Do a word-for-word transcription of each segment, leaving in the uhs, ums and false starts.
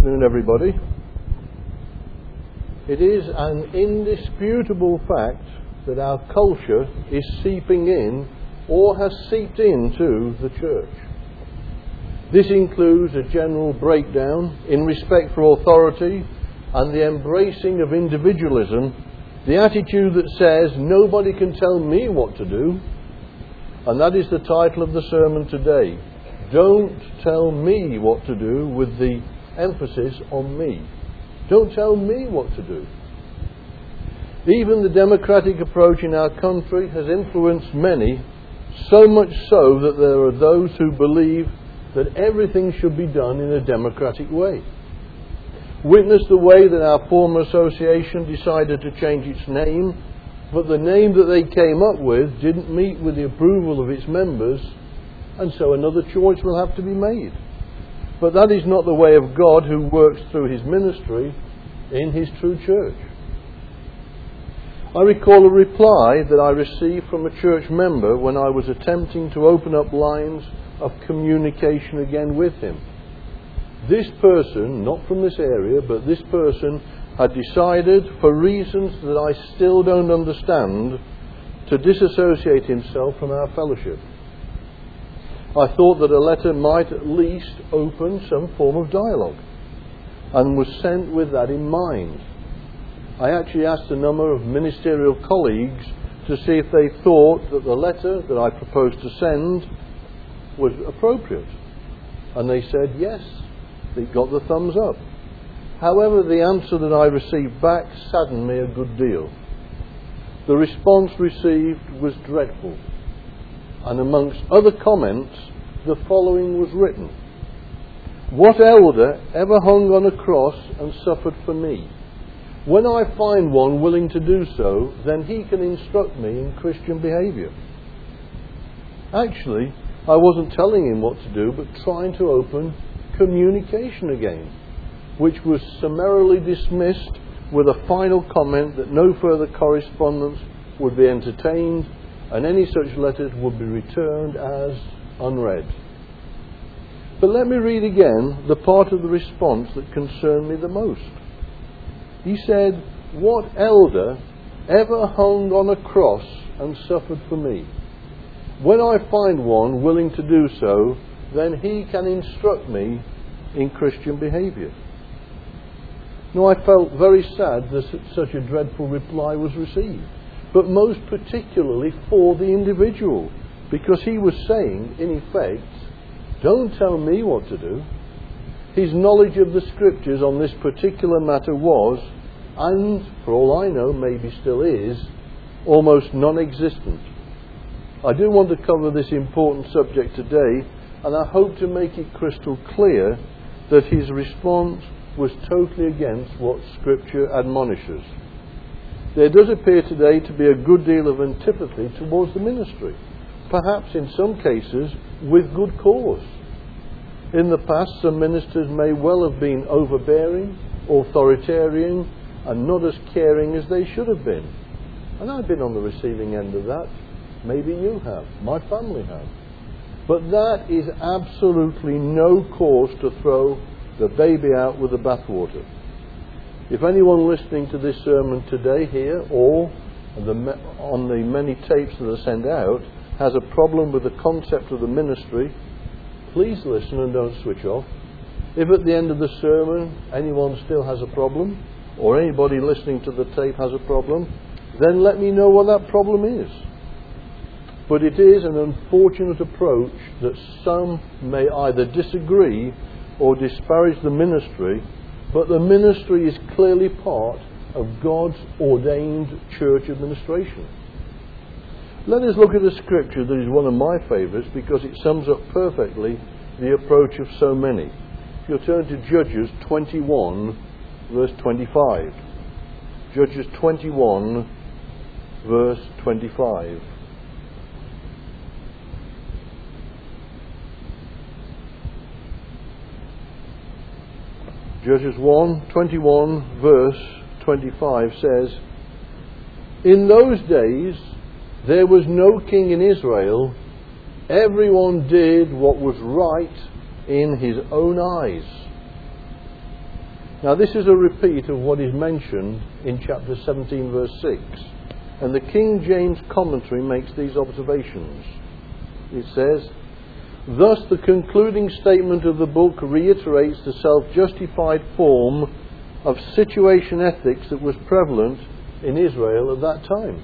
afternoon, everybody. It is an indisputable fact that our culture is seeping in or has seeped into the church. This includes a general breakdown in respect for authority and the embracing of individualism, the attitude that says nobody can tell me what to do, and that is the title of the sermon today. Don't tell me what to do, with the emphasis on me. Don't tell me what to do. Even the democratic approach in our country has influenced many, so much so that there are those who believe that everything should be done in a democratic way. Witness the way that our former association decided to change its name, but the name that they came up with didn't meet with the approval of its members, and so another choice will have to be made. But that is not the way of God, who works through his ministry in his true church. I recall a reply that I received from a church member when I was attempting to open up lines of communication again with him. This person, not from this area, but this person had decided, for reasons that I still don't understand, to disassociate himself from our fellowship. I thought that a letter might at least open some form of dialogue, and was sent with that in mind. I actually asked a number of ministerial colleagues to see if they thought that the letter that I proposed to send was appropriate, and they said yes. They got the thumbs up. However, the answer that I received back saddened me a good deal. The response received was dreadful. And amongst other comments, the following was written: "What elder ever hung on a cross and suffered for me? When I find one willing to do so, then he can instruct me in Christian behaviour." Actually, I wasn't telling him what to do, but trying to open communication again, which was summarily dismissed with a final comment that no further correspondence would be entertained, and any such letters would be returned as unread. But let me read again the part of the response that concerned me the most. He said, "What elder ever hung on a cross and suffered for me? When I find one willing to do so, then he can instruct me in Christian behaviour." Now, I felt very sad that such a dreadful reply was received, but most particularly for the individual, because he was saying, in effect, don't tell me what to do. His knowledge of the scriptures on this particular matter was, and for all I know maybe still is, almost non-existent. I do want to cover this important subject today, and I hope to make it crystal clear that his response was totally against what Scripture admonishes. There does appear today to be a good deal of antipathy towards the ministry, perhaps in some cases with good cause. In the past, some ministers may well have been overbearing, authoritarian, and not as caring as they should have been. And I've been on the receiving end of that. Maybe you have. My family have. But that is absolutely no cause to throw the baby out with the bathwater. If anyone listening to this sermon today here, or on the many tapes that are sent out, has a problem with the concept of the ministry, please listen and don't switch off. If at the end of the sermon anyone still has a problem, or anybody listening to the tape has a problem, then let me know what that problem is. But it is an unfortunate approach that some may either disagree or disparage the ministry, but the ministry is clearly part of God's ordained church administration. Let us look at a scripture that is one of my favourites because it sums up perfectly the approach of so many. If you'll turn to Judges twenty-one, verse twenty-five. Judges twenty-one, verse twenty-five. Judges one twenty-one, verse twenty-five says, "In those days there was no king in Israel. Everyone did what was right in his own eyes." Now this is a repeat of what is mentioned in chapter seventeen verse six, and the King James commentary makes these observations. It says, "Thus the concluding statement of the book reiterates the self-justified form of situation ethics that was prevalent in Israel at that time.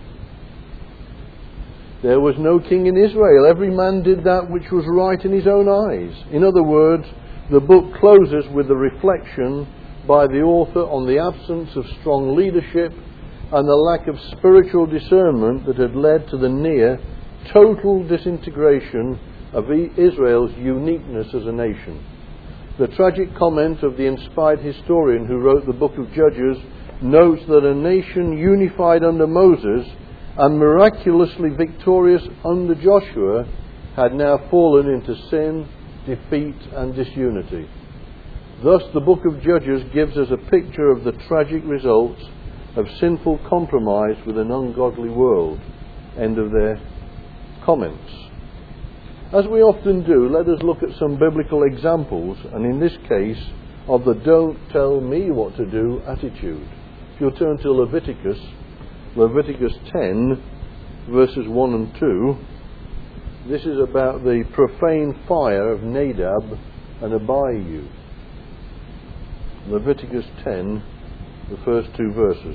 There was no king in Israel. Every man did that which was right in his own eyes." In other words, the book closes with a reflection by the author on the absence of strong leadership and the lack of spiritual discernment that had led to the near total disintegration of Israel's uniqueness as a nation. The tragic comment of the inspired historian who wrote the book of Judges notes that a nation unified under Moses and miraculously victorious under Joshua had now fallen into sin, defeat and disunity. Thus the book of Judges gives us a picture of the tragic results of sinful compromise with an ungodly world. End of their comments. As we often do, let us look at some biblical examples, and in this case of the "don't tell me what to do" attitude. If you'll turn to Leviticus, Leviticus ten verses one and two, this is about the profane fire of Nadab and Abihu. Leviticus ten, the first two verses.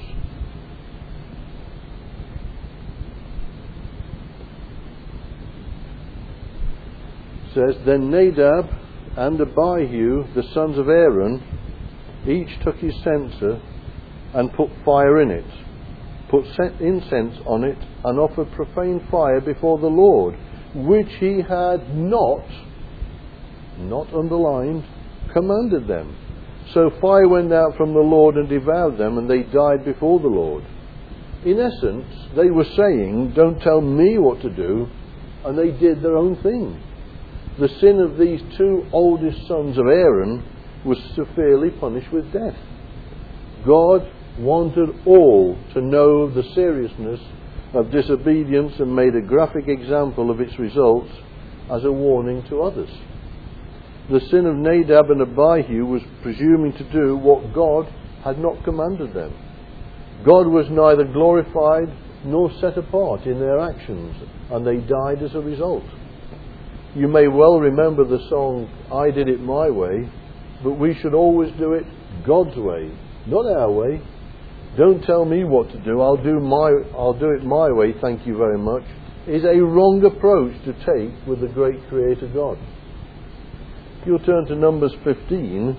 It says, "Then Nadab and Abihu, the sons of Aaron, each took his censer and put fire in it, put incense on it, and offered profane fire before the Lord, which he had not," not underlined, "commanded them. So fire went out from the Lord and devoured them, and they died before the Lord." In essence, they were saying, "Don't tell me what to do," and they did their own thing. The sin of these two oldest sons of Aaron was severely punished with death. God wanted all to know the seriousness of disobedience and made a graphic example of its results as a warning to others. The sin of Nadab and Abihu was presuming to do what God had not commanded them. God was neither glorified nor set apart in their actions, and they died as a result. You may well remember the song, "I Did It My Way," but we should always do it God's way, not our way. "Don't tell me what to do, I'll do my, I'll do it my way, thank you very much," is a wrong approach to take with the great Creator God. If you'll turn to Numbers fifteen,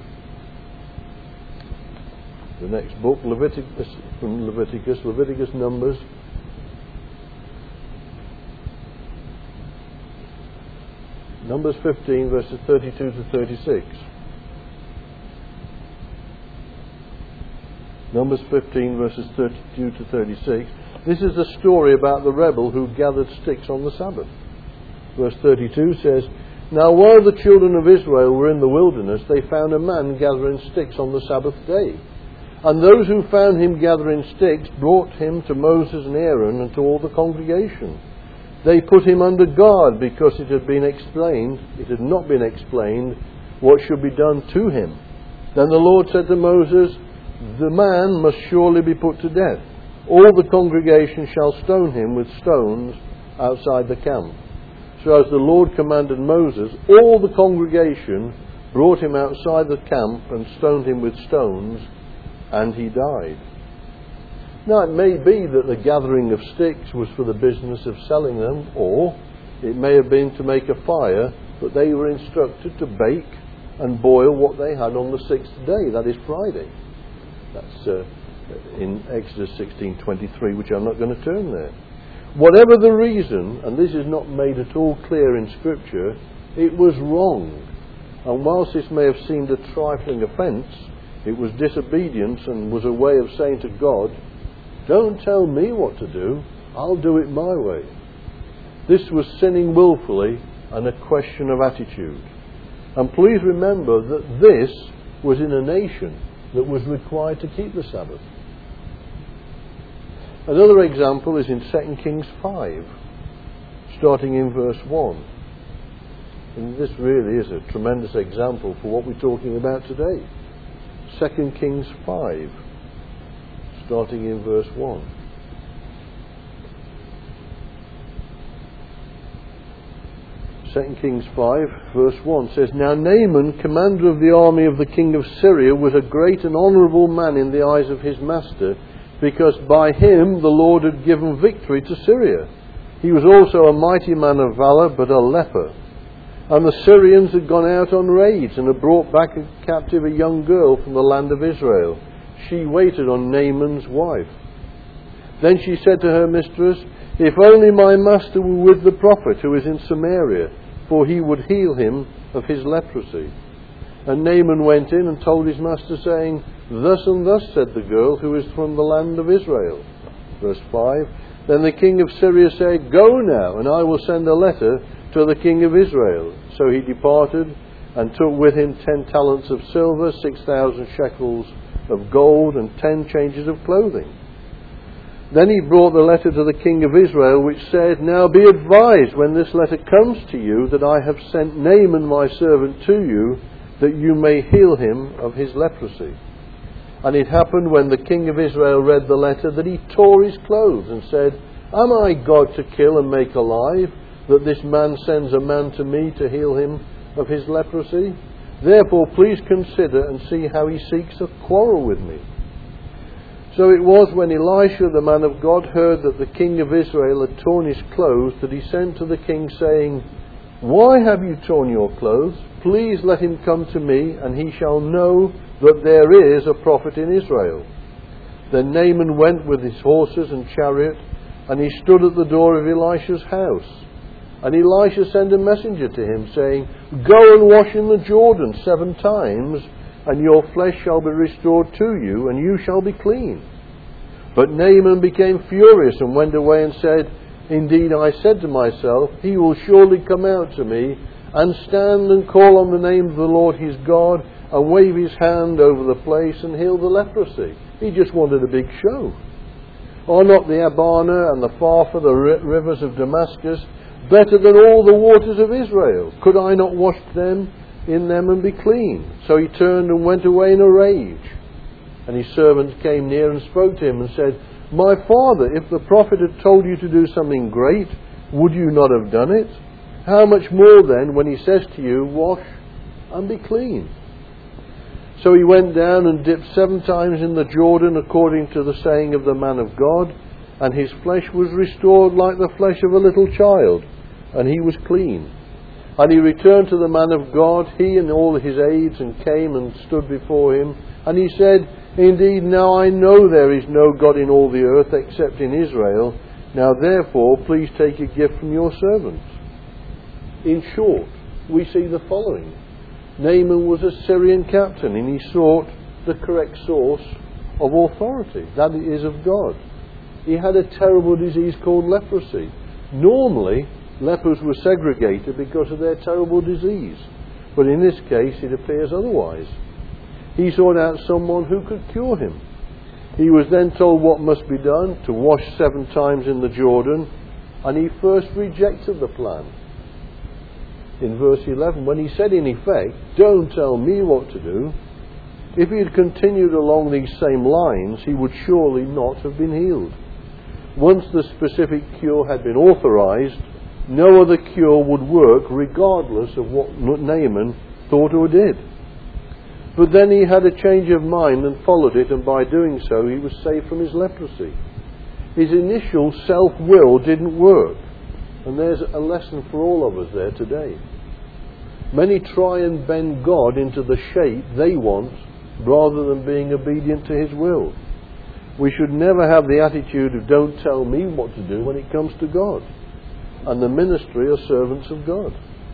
the next book, Leviticus, from Leviticus, Leviticus, Numbers. Numbers fifteen, verses thirty-two to thirty-six. Numbers fifteen, verses thirty-two to thirty-six. This is the story about the rebel who gathered sticks on the Sabbath. Verse thirty-two says, "Now while the children of Israel were in the wilderness, they found a man gathering sticks on the Sabbath day. And those who found him gathering sticks brought him to Moses and Aaron and to all the congregation. They put him under guard because it had been explained, it had not been explained what should be done to him. Then the Lord said to Moses, 'The man must surely be put to death. All the congregation shall stone him with stones outside the camp.' So as the Lord commanded Moses, all the congregation brought him outside the camp and stoned him with stones, and he died." Now it may be that the gathering of sticks was for the business of selling them, or it may have been to make a fire, but they were instructed to bake and boil what they had on the sixth day, that is Friday. That's uh, in Exodus sixteen twenty-three, which I'm not going to turn there. Whatever the reason, and this is not made at all clear in Scripture, it was wrong. And whilst this may have seemed a trifling offence, it was disobedience and was a way of saying to God, "Don't tell me what to do, I'll do it my way." This was sinning willfully and a question of attitude. And please remember that this was in a nation that was required to keep the Sabbath. Another example is in Second Kings five, starting in verse one. And this really is a tremendous example for what we're talking about today. Second Kings five, starting in verse one. Second Kings five, verse one says, Now Naaman, commander of the army of the king of Syria, was a great and honourable man in the eyes of his master, because by him the Lord had given victory to Syria. He was also a mighty man of valour, but a leper. And the Syrians had gone out on raids, and had brought back a captive a young girl from the land of Israel. She waited on Naaman's wife. Then she said to her mistress, If only my master were with the prophet who is in Samaria, for he would heal him of his leprosy. And Naaman went in and told his master, saying, Thus and thus said the girl who is from the land of Israel. Verse five, Then the king of Syria said, Go now, and I will send a letter to the king of Israel. So he departed, and took with him ten talents of silver, six thousand shekels of gold, and ten changes of clothing. Then he brought the letter to the king of Israel, which said, Now be advised when this letter comes to you, that I have sent Naaman my servant to you, that you may heal him of his leprosy. And it happened when the king of Israel read the letter, that he tore his clothes and said, Am I God to kill and make alive, that this man sends a man to me to heal him of his leprosy? Therefore please consider and see how he seeks a quarrel with me. So it was when Elisha the man of God heard that the king of Israel had torn his clothes, that he sent to the king, saying, Why have you torn your clothes? Please let him come to me, and he shall know that there is a prophet in Israel. Then Naaman went with his horses and chariot, and he stood at the door of Elisha's house. And Elisha sent a messenger to him, saying, Go and wash in the Jordan seven times, and your flesh shall be restored to you, and you shall be clean. But Naaman became furious and went away and said, Indeed, I said to myself, He will surely come out to me, and stand and call on the name of the Lord his God, and wave his hand over the place and heal the leprosy. He just wanted a big show. Are not the Abana and the Pharpar, the rivers of Damascus, better than all the waters of Israel? Could I not wash them in them and be clean? So he turned and went away in a rage. And his servants came near and spoke to him and said, My father, if the prophet had told you to do something great, would you not have done it? How much more then when he says to you, Wash and be clean? So he went down and dipped seven times in the Jordan, according to the saying of the man of God, and his flesh was restored like the flesh of a little child, and he was clean. And he returned to the man of God, he and all his aides, and came and stood before him. And he said, Indeed, now I know there is no God in all the earth except in Israel. Now therefore, please take a gift from your servants. In short, we see the following. Naaman was a Syrian captain, and he sought the correct source of authority. That is of God. He had a terrible disease called leprosy. Normally, lepers were segregated because of their terrible disease. But in this case, it appears otherwise. He sought out someone who could cure him. He was then told what must be done, to wash seven times in the Jordan, and he first rejected the plan. In verse eleven, when he said in effect, Don't tell me what to do, if he had continued along these same lines, he would surely not have been healed. Once the specific cure had been authorized, no other cure would work regardless of what Naaman thought or did. But then he had a change of mind and followed it, and by doing so he was saved from his leprosy. His initial self-will didn't work, and there's a lesson for all of us there today. Many try and bend God into the shape they want rather than being obedient to his will. We should never have the attitude of don't tell me what to do when it comes to God. And the ministry are servants of God.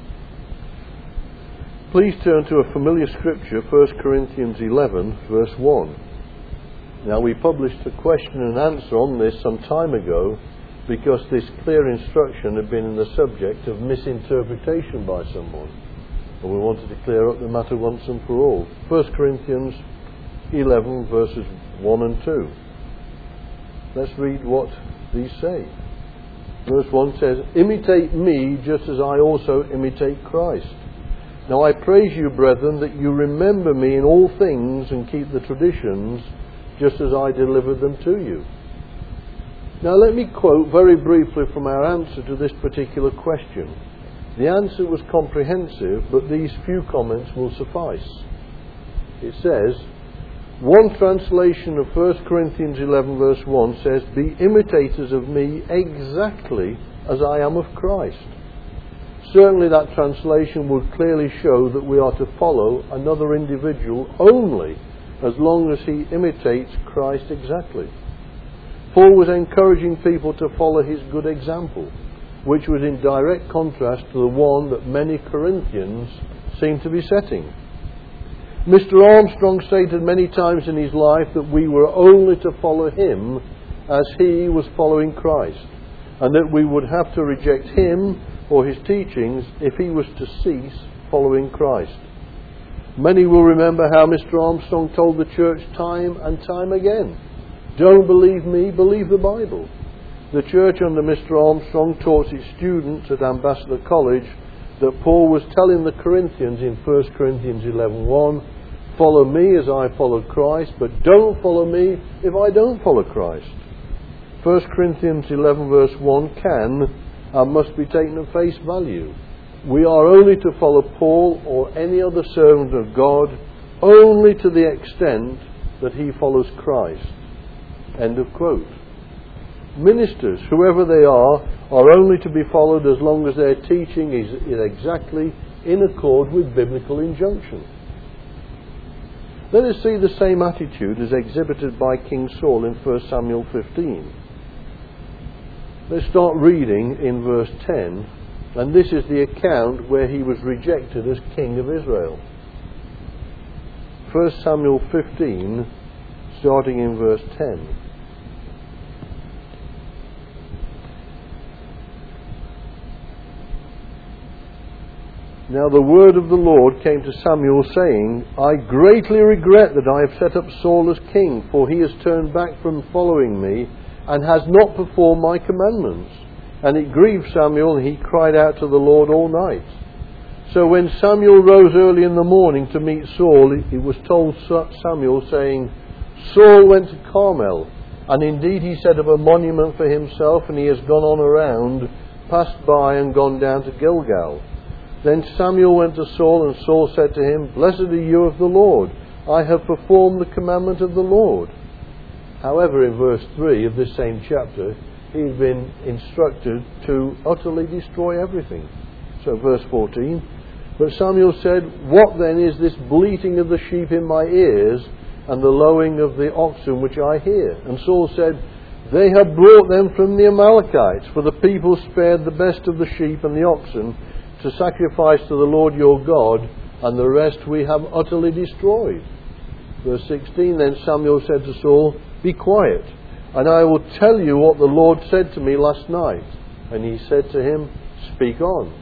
Please turn to a familiar scripture, First Corinthians eleven, verse one. Now, we published a question and answer on this some time ago because this clear instruction had been the subject of misinterpretation by someone. And we wanted to clear up the matter once and for all. First Corinthians eleven, verses one and two. Let's read what these say. Verse one says, Imitate me just as I also imitate Christ. Now I praise you, brethren, that you remember me in all things and keep the traditions, just as I delivered them to you. Now let me quote very briefly from our answer to this particular question. The answer was comprehensive, but these few comments will suffice. It says, one translation of First Corinthians eleven verse one says, be imitators of me exactly as I am of Christ. Certainly that translation would clearly show that we are to follow another individual only as long as he imitates Christ exactly. Paul was encouraging people to follow his good example, which was in direct contrast to the one that many Corinthians seemed to be setting. Mister Armstrong stated many times in his life that we were only to follow him as he was following Christ, and that we would have to reject him or his teachings if he was to cease following Christ. Many will remember how Mister Armstrong told the church time and time again, don't believe me, believe the Bible. The church under Mister Armstrong taught its students at Ambassador College that Paul was telling the Corinthians in First Corinthians eleven one, follow me as I followed Christ, but don't follow me if I don't follow Christ. First Corinthians eleven verse one can and must be taken at face value. We are only to follow Paul or any other servant of God only to the extent that he follows Christ. End of quote. Ministers, whoever they are, are only to be followed as long as their teaching is, is exactly in accord with biblical injunction. Let us see the same attitude as exhibited by King Saul in First Samuel fifteen. Let's start reading in verse ten, and this is the account where he was rejected as king of Israel. First Samuel fifteen, starting in verse ten. Now the word of the Lord came to Samuel, saying, I greatly regret that I have set up Saul as king, for he has turned back from following me, and has not performed my commandments. And it grieved Samuel, and he cried out to the Lord all night. So when Samuel rose early in the morning to meet Saul, it was told Samuel, saying, Saul went to Carmel, and indeed he set up a monument for himself, and he has gone on around, passed by, and gone down to Gilgal. Then Samuel went to Saul, and Saul said to him, Blessed are you of the Lord. I have performed the commandment of the Lord. However, in verse three of this same chapter, he had been instructed to utterly destroy everything. So verse fourteen, But Samuel said, What then is this bleating of the sheep in my ears, and the lowing of the oxen which I hear? And Saul said, They have brought them from the Amalekites, for the people spared the best of the sheep and the oxen, to sacrifice to the Lord your God, and the rest we have utterly destroyed. Verse sixteen, Then Samuel said to Saul, Be quiet, and I will tell you what the Lord said to me last night. And he said to him, Speak on.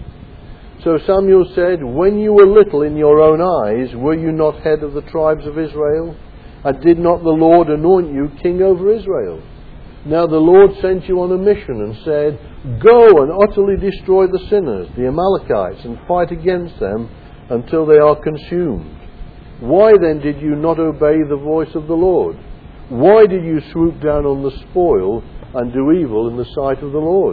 So Samuel said, When you were little in your own eyes, were you not head of the tribes of Israel? And did not the Lord anoint you king over Israel? Now the Lord sent you on a mission and said, Go and utterly destroy the sinners, the Amalekites, and fight against them until they are consumed. Why then did you not obey the voice of the Lord? Why did you swoop down on the spoil and do evil in the sight of the Lord?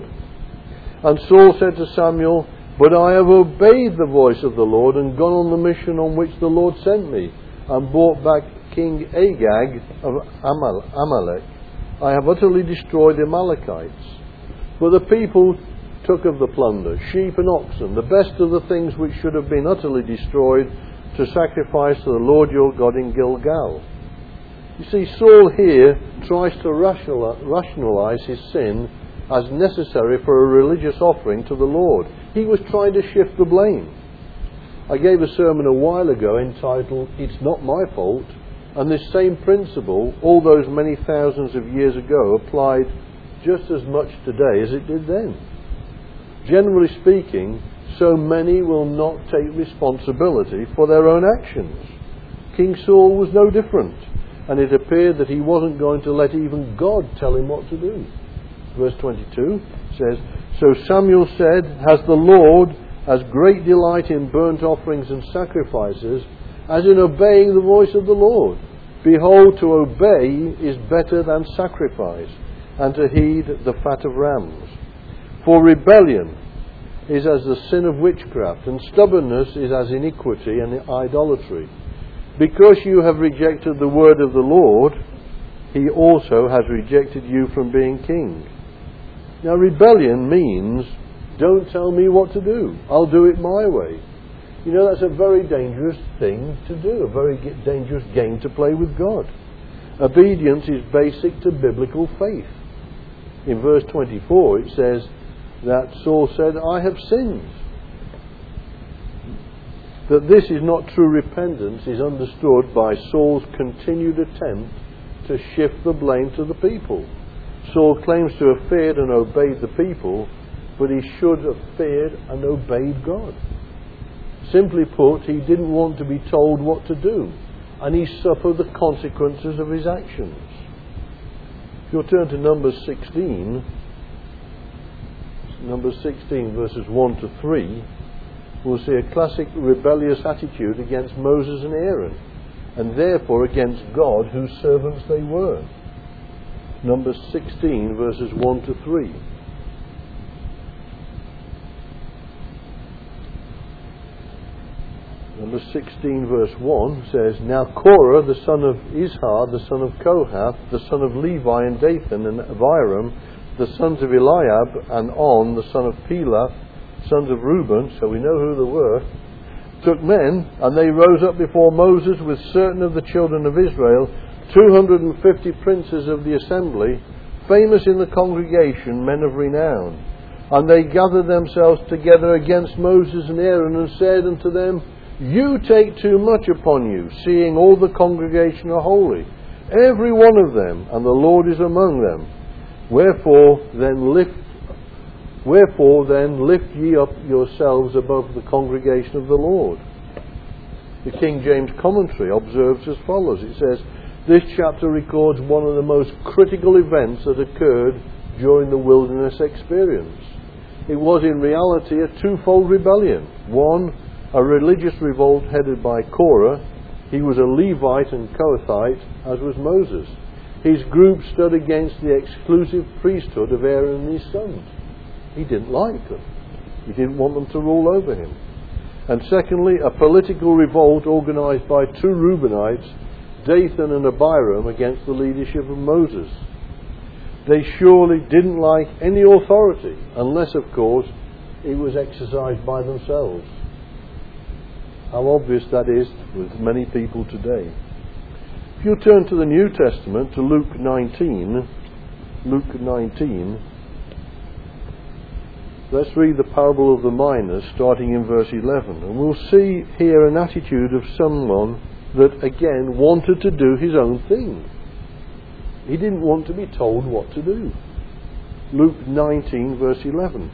And Saul said to Samuel, But I have obeyed the voice of the Lord and gone on the mission on which the Lord sent me, and brought back King Agag of Amal- Amalek. I have utterly destroyed the Amalekites. But the people took of the plunder, sheep and oxen, the best of the things which should have been utterly destroyed, to sacrifice to the Lord your God in Gilgal. You see, Saul here tries to rationalize his sin as necessary for a religious offering to the Lord. He was trying to shift the blame. I gave a sermon a while ago entitled, It's Not My Fault, and this same principle, all those many thousands of years ago, applied just as much today as it did then. Generally speaking, so many will not take responsibility for their own actions. King Saul was no different, and it appeared that he wasn't going to let even God tell him what to do. Verse twenty-two says, So Samuel said, Has the Lord has great delight in burnt offerings and sacrifices, as in obeying the voice of the Lord. Behold, to obey is better than sacrifice, and to heed the fat of rams. For rebellion is as the sin of witchcraft, and stubbornness is as iniquity and idolatry. Because you have rejected the word of the Lord, he also has rejected you from being king. Now, rebellion means, don't tell me what to do, I'll do it my way. You know, that's a very dangerous thing to do, a very dangerous game to play with God. Obedience is basic to biblical faith. In verse twenty-four it says that Saul said, I have sinned. That this is not true repentance is understood by Saul's continued attempt to shift the blame to the people. Saul claims to have feared and obeyed the people, but he should have feared and obeyed God. Simply put, he didn't want to be told what to do, and he suffered the consequences of his actions. If you'll turn to Numbers sixteen, Numbers sixteen verses one to three, we'll see a classic rebellious attitude against Moses and Aaron, and therefore against God, whose servants they were. Numbers sixteen verses one to three. Numbers sixteen verse one says, Now Korah, the son of Izhar, the son of Kohath, the son of Levi, and Dathan, and Abiram, the sons of Eliab, and On, the son of Pelah, sons of Reuben, so we know who they were, took men, and they rose up before Moses with certain of the children of Israel, two hundred and fifty princes of the assembly, famous in the congregation, men of renown. And they gathered themselves together against Moses and Aaron, and said unto them, You take too much upon you, seeing all the congregation are holy, every one of them, and the Lord is among them. Wherefore then lift Wherefore then lift ye up yourselves above the congregation of the Lord. The King James commentary observes as follows. It says, This chapter records one of the most critical events that occurred during the wilderness experience. It was in reality a twofold rebellion. One, a religious revolt headed by Korah. He was a Levite and Kohathite, as was Moses. His group stood against the exclusive priesthood of Aaron and his sons. He didn't like them. He didn't want them to rule over him. And secondly, a political revolt organised by two Reubenites, Dathan and Abiram, against the leadership of Moses. They surely didn't like any authority, unless, of course, it was exercised by themselves. How obvious that is with many people today. If you turn to the New Testament, to Luke nineteen, Luke nineteen, let's read the parable of the miners, starting in verse eleven. And we'll see here an attitude of someone that, again, wanted to do his own thing. He didn't want to be told what to do. Luke nineteen, verse eleven.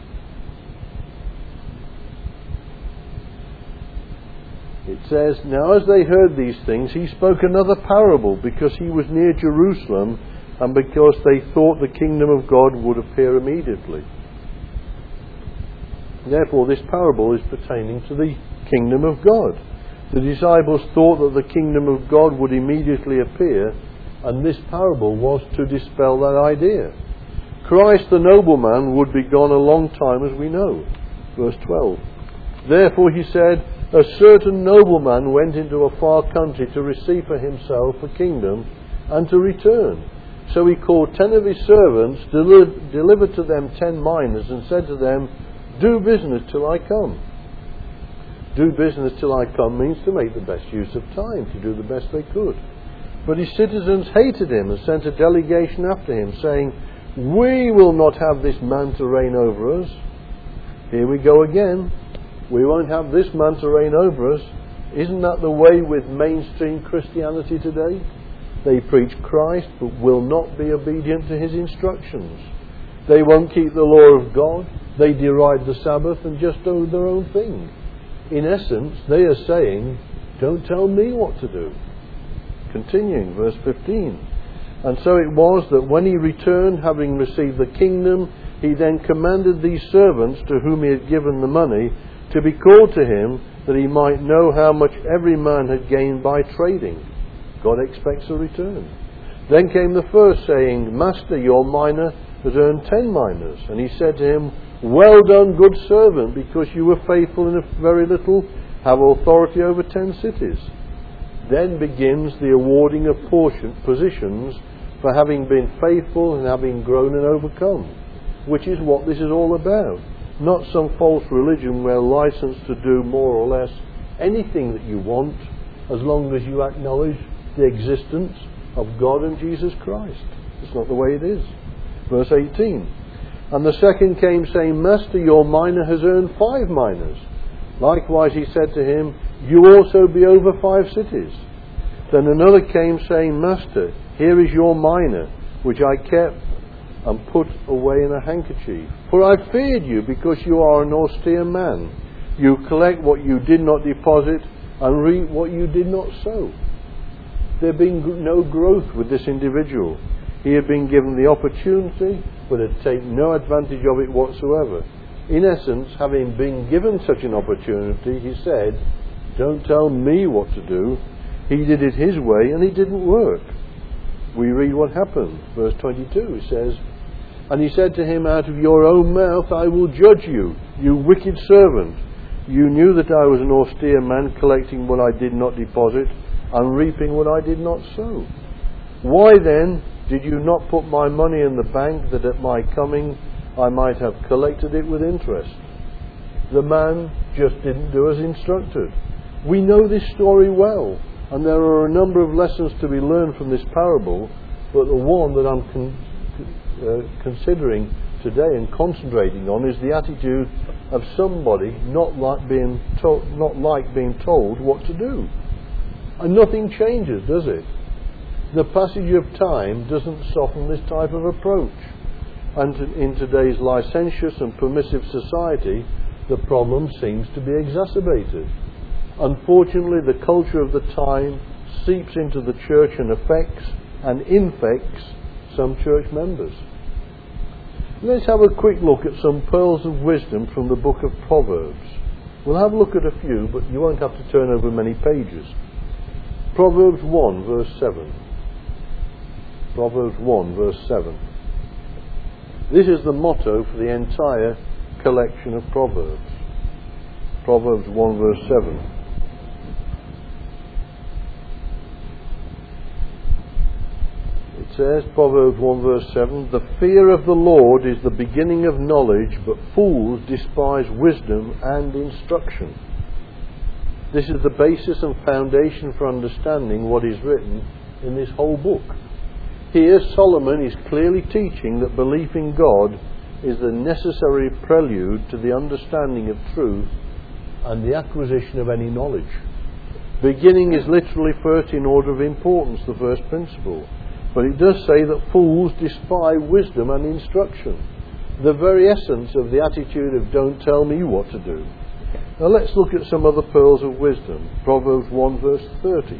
It says, Now as they heard these things, he spoke another parable, because he was near Jerusalem, and because they thought the kingdom of God would appear immediately. Therefore, this parable is pertaining to the kingdom of God. The disciples thought that the kingdom of God would immediately appear, and this parable was to dispel that idea. Christ the nobleman would be gone a long time, as we know. Verse twelve. Therefore he said, A certain nobleman went into a far country to receive for himself a kingdom, and to return. So he called ten of his servants, deli- delivered to them ten minas, and said to them, Do business till I come. Do business till I come means to make the best use of time, to do the best they could. But his citizens hated him and sent a delegation after him, saying, We will not have this man to reign over us. Here we go again. We won't have this man to reign over us. Isn't that the way with mainstream Christianity today? They preach Christ, but will not be obedient to his instructions. They won't keep the law of God. They deride the Sabbath and just do their own thing. In essence, they are saying, Don't tell me what to do. Continuing, verse fifteen. And so it was that when he returned, having received the kingdom, he then commanded these servants to whom he had given the money to be called to him, that he might know how much every man had gained by trading. God expects a return. Then came the first, saying, Master, your mina has earned ten minas. And he said to him, Well done, good servant, because you were faithful in a very little, have authority over ten cities. Then begins the awarding of portion, positions for having been faithful and having grown and overcome, which is what this is all about. Not some false religion where licensed to do more or less anything that you want, as long as you acknowledge the existence of God and Jesus Christ. It's not the way it is. Verse eighteen. And the second came, saying, Master, your mina has earned five minas. Likewise he said to him, You also be over five cities. Then another came, saying, Master, here is your mina, which I kept and put away in a handkerchief. For I feared you, because you are an austere man. You collect what you did not deposit, and reap what you did not sow. There had been no growth with this individual. He had been given the opportunity, but had taken no advantage of it whatsoever. In essence, having been given such an opportunity, he said, Don't tell me what to do. He did it his way, and it didn't work. We read what happened. Verse twenty-two, it says, And he said to him, Out of your own mouth I will judge you, you wicked servant. You knew that I was an austere man, collecting what I did not deposit, and reaping what I did not sow. Why then did you not put my money in the bank, that at my coming I might have collected it with interest? The man just didn't do as instructed. We know this story well, and there are a number of lessons to be learned from this parable, but the one that I'm con- uh, considering today and concentrating on is the attitude of somebody not like being told, not like being told what to do. And nothing changes, does it? The passage of time doesn't soften this type of approach. And in today's licentious and permissive society, the problem seems to be exacerbated. Unfortunately, the culture of the time seeps into the church and affects and infects some church members. Let's have a quick look at some pearls of wisdom from the book of Proverbs. We'll have a look at a few, but you won't have to turn over many pages. Proverbs one, verse seven. Proverbs one, verse seven. This is the motto for the entire collection of Proverbs. Proverbs one, verse seven. It says, Proverbs one, verse seven, The fear of the Lord is the beginning of knowledge, but fools despise wisdom and instruction. This is the basis and foundation for understanding what is written in this whole book. Here Solomon is clearly teaching that belief in God is the necessary prelude to the understanding of truth and the acquisition of any knowledge. Beginning is literally first in order of importance, the first principle. But it does say that fools despise wisdom and instruction. The very essence of the attitude of don't tell me what to do. Now let's look at some other pearls of wisdom. Proverbs one, verse thirty.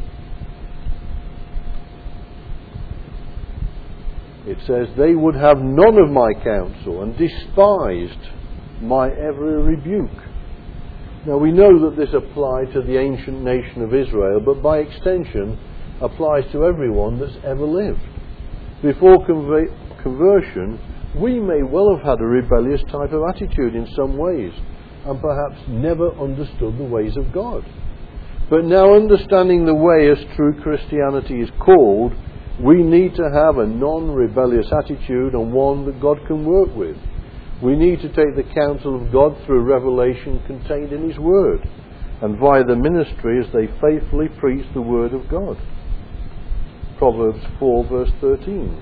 It says, They would have none of my counsel, and despised my every rebuke. Now we know that this applied to the ancient nation of Israel, but by extension applies to everyone that's ever lived. Before conver- conversion, we may well have had a rebellious type of attitude in some ways, and perhaps never understood the ways of God. But now, understanding the way as true Christianity is called, we need to have a non-rebellious attitude, and one that God can work with. We need to take the counsel of God through revelation contained in His Word, and via the ministry as they faithfully preach the Word of God. Proverbs four, verse thirteen.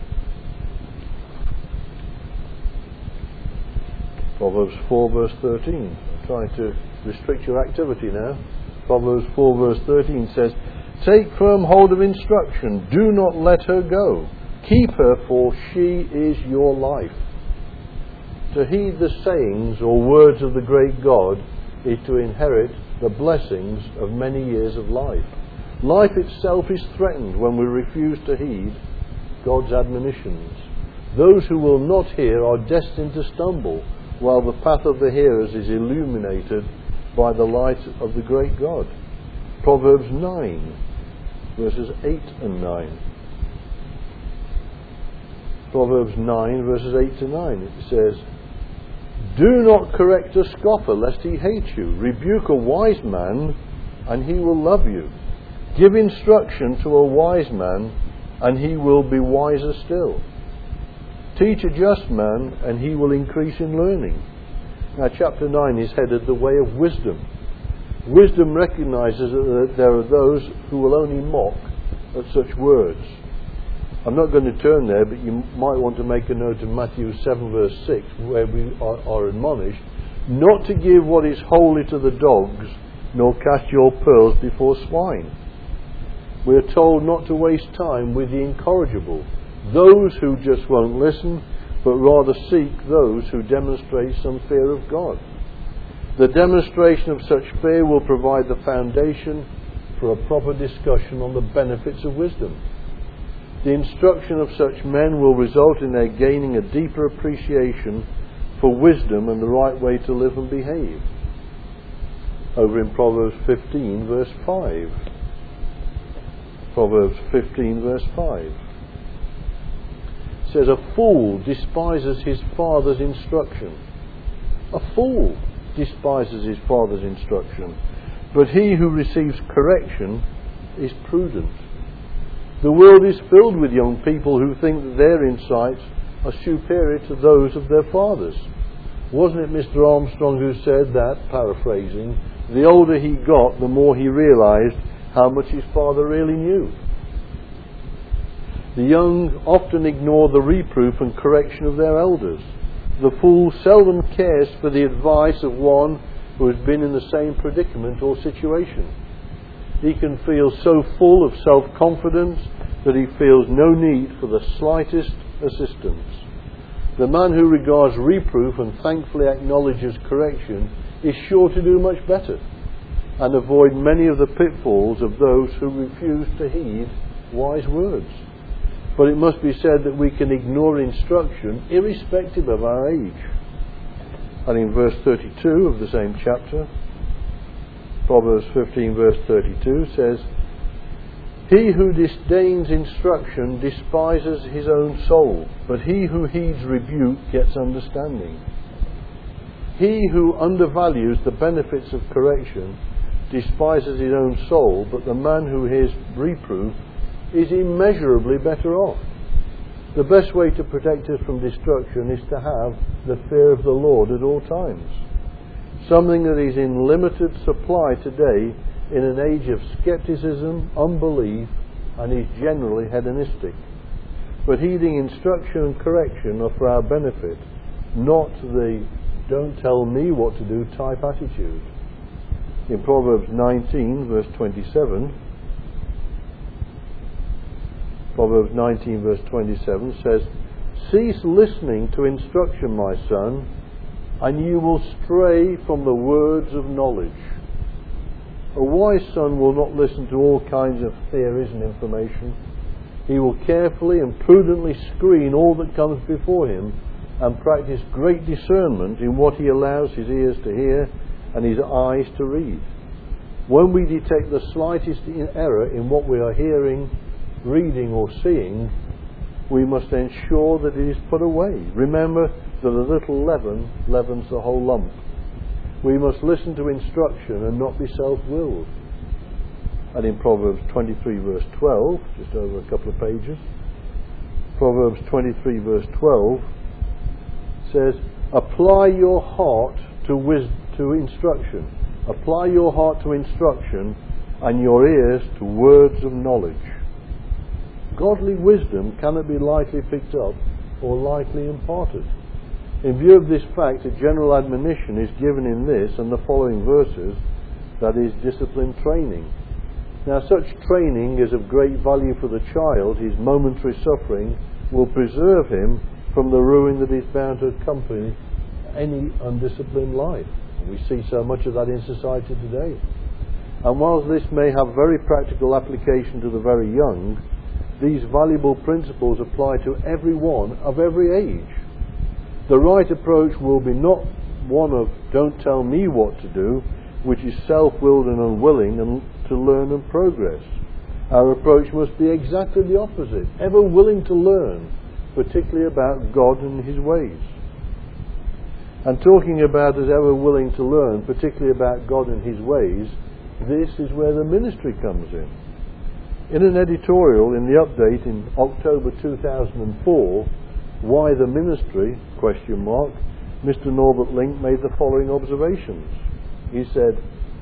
Proverbs four, verse thirteen. I'm trying to restrict your activity now. Proverbs four, verse thirteen says, Take firm hold of instruction, do not let her go. Keep her, for she is your life. To heed the sayings or words of the great God is to inherit the blessings of many years of life. Life itself is threatened when we refuse to heed God's admonitions. Those who will not hear are destined to stumble, while the path of the hearers is illuminated by the light of the great God. Proverbs nine, verses eight and nine. Proverbs nine, verses eight to nine. It says, "Do not correct a scoffer, lest he hate you. Rebuke a wise man, and he will love you. Give instruction to a wise man, and he will be wiser still. Teach a just man, and he will increase in learning." Now, chapter nine is headed the way of wisdom. Wisdom recognizes that there are those who will only mock at such words. I'm not going to turn there, but you might want to make a note of Matthew seven, verse six, where we are, are admonished not to give what is holy to the dogs, nor cast your pearls before swine. We are told not to waste time with the incorrigible, those who just won't listen, but rather seek those who demonstrate some fear of God. The demonstration of such fear will provide the foundation for a proper discussion on the benefits of wisdom. The instruction of such men will result in their gaining a deeper appreciation for wisdom and the right way to live and behave. Over in Proverbs fifteen, verse five. Proverbs fifteen, verse five. It says, "A fool despises his father's instruction." A fool despises his father's instruction, but he who receives correction is prudent. The world is filled with young people who think that their insights are superior to those of their fathers. Wasn't it Mister Armstrong who said that, paraphrasing, the older he got, the more he realized how much his father really knew? The young often ignore the reproof and correction of their elders. The fool seldom cares for the advice of one who has been in the same predicament or situation. He can feel so full of self-confidence that he feels no need for the slightest assistance. The man who regards reproof and thankfully acknowledges correction is sure to do much better and avoid many of the pitfalls of those who refuse to heed wise words. But it must be said that we can ignore instruction irrespective of our age. And in verse thirty-two of the same chapter, Proverbs fifteen, verse thirty-two says, "He who disdains instruction despises his own soul, but he who heeds rebuke gets understanding." He who undervalues the benefits of correction despises his own soul, but the man who hears reproof is immeasurably better off. The best way to protect us from destruction is to have the fear of the Lord at all times. Something that is in limited supply today in an age of skepticism, unbelief, and is generally hedonistic. But heeding instruction and correction are for our benefit, not the "don't tell me what to do" type attitude. In Proverbs nineteen, verse twenty-seven, Proverbs nineteen, verse twenty-seven says, "Cease listening to instruction, my son, and you will stray from the words of knowledge." A wise son will not listen to all kinds of theories and information. He will carefully and prudently screen all that comes before him and practice great discernment in what he allows his ears to hear and his eyes to read. When we detect the slightest error in what we are hearing, reading or seeing, we must ensure that it is put away. Remember that a little leaven leavens the whole lump. We must listen to instruction and not be self-willed. And in Proverbs twenty-three, verse twelve, just over a couple of pages, Proverbs twenty-three, verse twelve says, "Apply your heart to wis- to instruction. Apply your heart to instruction, and your ears to words of knowledge." Godly wisdom cannot be lightly picked up or lightly imparted. In view of this fact, a general admonition is given in this and the following verses, that is, discipline training. Now, such training is of great value for the child. His momentary suffering will preserve him from the ruin that is bound to accompany any undisciplined life. We see so much of that in society today. And whilst this may have very practical application to the very young, these valuable principles apply to everyone of every age. The right approach will be not one of "don't tell me what to do," which is self-willed and unwilling and to learn and progress. Our approach must be exactly the opposite, ever willing to learn, particularly about God and His ways. And talking about as ever willing to learn, particularly about God and His ways, this is where the ministry comes in. In an editorial in the Update in October two thousand four, "Why the Ministry?" question mark, Mister Norbert Link made the following observations. He said,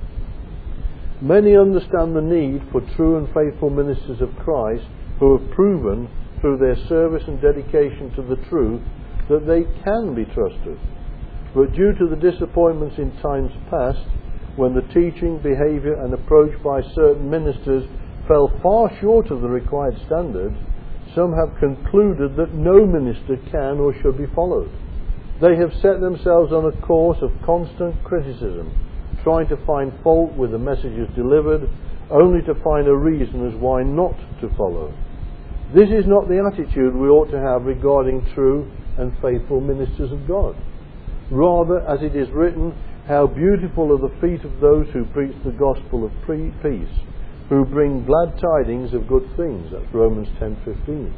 "Many understand the need for true and faithful ministers of Christ who have proven through their service and dedication to the truth that they can be trusted. But due to the disappointments in times past, when the teaching, behaviour and approach by certain ministers fell far short of the required standard, some have concluded that no minister can or should be followed. They have set themselves on a course of constant criticism, trying to find fault with the messages delivered, only to find a reason as why not to follow. This is not the attitude we ought to have regarding true and faithful ministers of God. Rather, as it is written, how beautiful are the feet of those who preach the gospel of peace, who bring glad tidings of good things." That's Romans ten fifteen.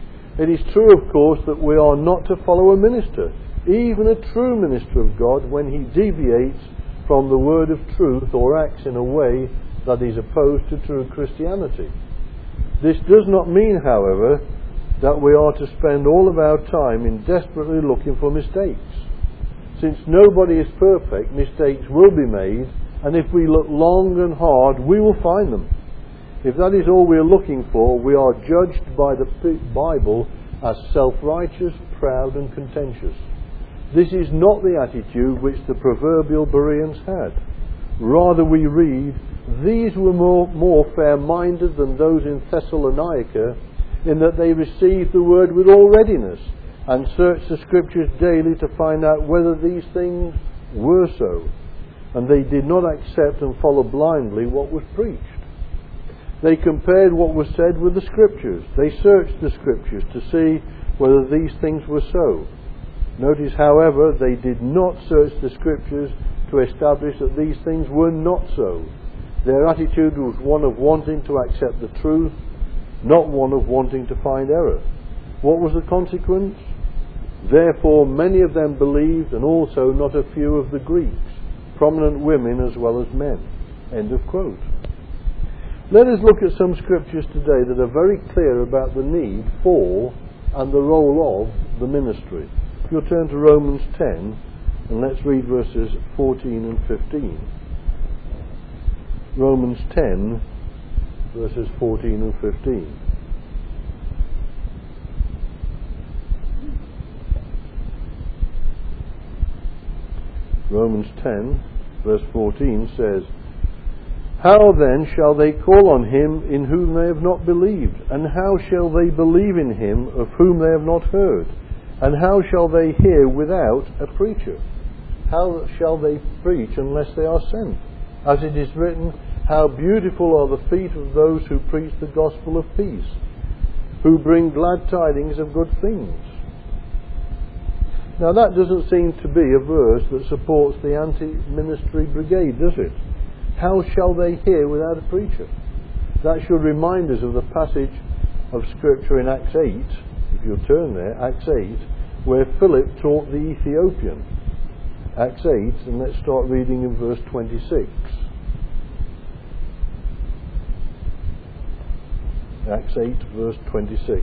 It is true, of course, that we are not to follow a minister, even a true minister of God, when he deviates from the word of truth or acts in a way that is opposed to true Christianity. This does not mean, however, that we are to spend all of our time in desperately looking for mistakes. Since nobody is perfect, mistakes will be made, and if we look long and hard, we will find them. If that is all we are looking for, we are judged by the Bible as self-righteous, proud and contentious. This is not the attitude which the proverbial Bereans had. Rather we read, "These were more, more fair-minded than those in Thessalonica, in that they received the word with all readiness, and searched the Scriptures daily to find out whether these things were so. And they did not accept and follow blindly what was preached. They compared what was said with the Scriptures. They searched the Scriptures to see whether these things were so. Notice, however, they did not search the Scriptures to establish that these things were not so. Their attitude was one of wanting to accept the truth, not one of wanting to find error. What was the consequence? Therefore many of them believed, and also not a few of the Greeks, prominent women as well as men." End of quote. Let us look at some scriptures today that are very clear about the need for and the role of the ministry. If you'll turn to Romans ten, and let's read verses fourteen and fifteen. Romans ten, verses fourteen and fifteen. Romans ten, verse fourteen says, "How then shall they call on him in whom they have not believed? And how shall they believe in him of whom they have not heard? And how shall they hear without a preacher? How shall they preach unless they are sent? As it is written, how beautiful are the feet of those who preach the gospel of peace, who bring glad tidings of good things." Now that doesn't seem to be a verse that supports the anti-ministry brigade, does it? How shall they hear without a preacher? That should remind us of the passage of Scripture in Acts eight, if you'll turn there, Acts eight, where Philip taught the Ethiopian. Acts eight, and let's start reading in verse twenty-six. Acts eight, verse twenty-six.